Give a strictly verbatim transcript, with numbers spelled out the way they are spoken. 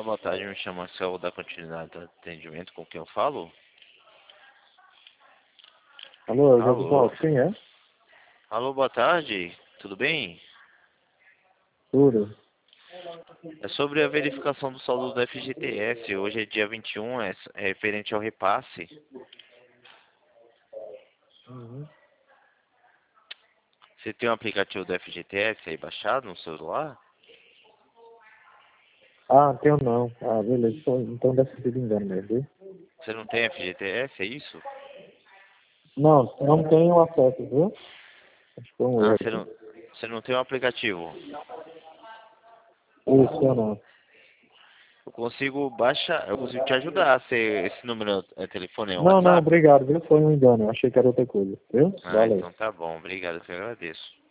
Boa tarde, me chamo Marcelo, vou dar continuidade ao atendimento com quem eu falo. Alô, Jorge Alô? Paulo, quem é? Alô, boa tarde, tudo bem? Tudo. É sobre a verificação do saldo do F G T S, hoje é dia vinte e um, é é referente ao repasse. Uhum. Você tem o aplicativo do F G T S aí baixado no celular? Ah, tenho não. Ah, beleza. Então então deve ser de engano mesmo, viu? Você não tem F G T S, é isso? Não, não tenho acesso, viu? Acho que foi um Ah, erro você aqui. não, você não tem o aplicativo. Isso, eu não. Eu consigo baixar, eu consigo te ajudar. Você, esse número é telefone é um Não, não, WhatsApp? obrigado, viu? Foi um engano. Eu achei que era outra coisa, viu? Ah, Valeu. então tá bom, obrigado, eu que agradeço.